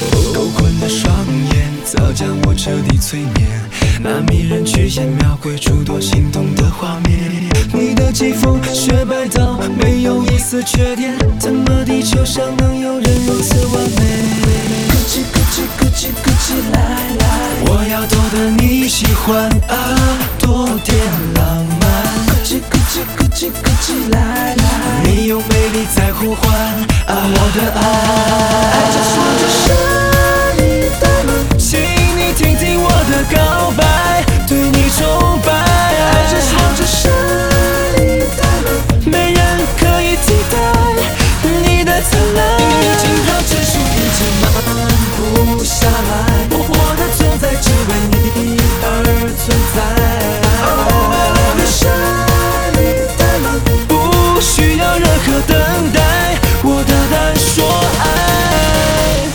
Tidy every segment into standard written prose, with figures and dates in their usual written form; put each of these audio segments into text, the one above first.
勾困的双眼早将我彻底催眠，那迷人曲线描绘出多心动的画面。你的肌肤雪白到没有一丝缺点，怎么地球上能有人如此完美？咯吱咯吱咯吱咯吱来来，我要多得你喜欢啊，多点浪漫。咯吱咯吱咯吱咯吱来来，你用美丽在呼唤啊，我的爱。爱着说着是你的梦，请你听听我的告白，对你崇拜。爱着说着是你的梦，没人可以替代你的灿烂。你静好指数已经慢不下来，我的存在只为你而存在。你是你的梦，不需要任何等待，我大胆说爱。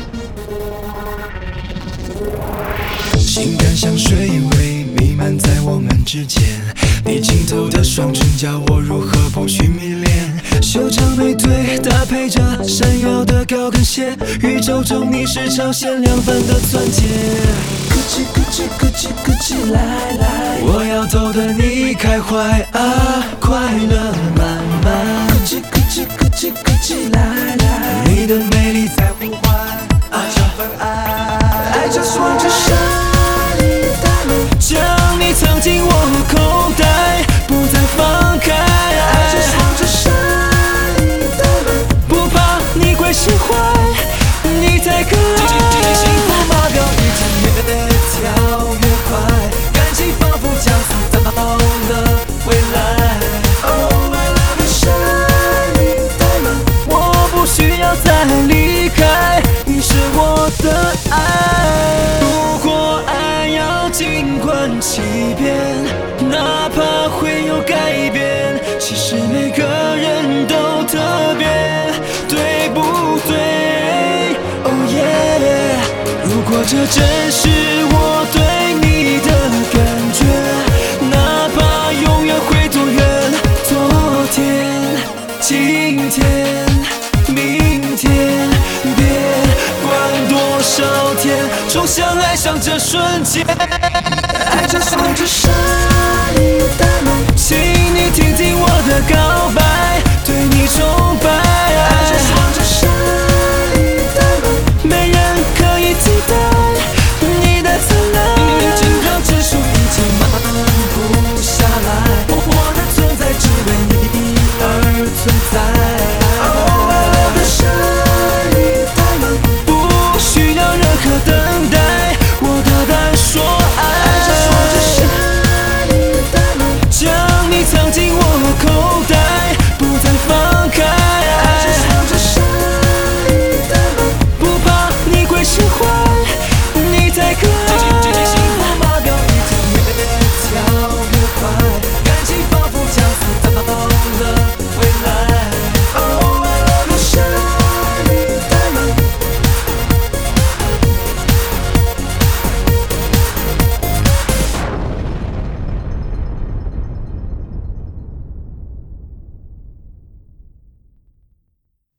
性感像水味弥漫在我们之间，你浸透的双唇叫我如何不去迷恋。修长美腿搭配着闪耀的高跟鞋，宇宙中你是超限量版的钻戒。咯吱咯吱咯吱咯吱来来，我要逗得你开怀啊，快乐满满。咯吱咯吱咯吱咯吱来来，你的美丽在呼唤啊，这份爱。爱着说着是你的梦，将你藏进我口袋，不再放开。爱着说着是你的梦，不怕你会释怀，你太可爱。幸福码表已经越跳越快，感情仿佛加速到了未来。Oh my love， 你是你的梦，我不需要再离开，你是我的爱。如果爱要尽管欺骗，哪怕会有改变，其实每个人都特别，对不对？ Oh yeah， 如果这真是我对你的感觉，哪怕永远会多远，昨天、今天、明天，别管多少天，终将爱上这瞬间。爱着说着是你的梦，请你听听我的告白。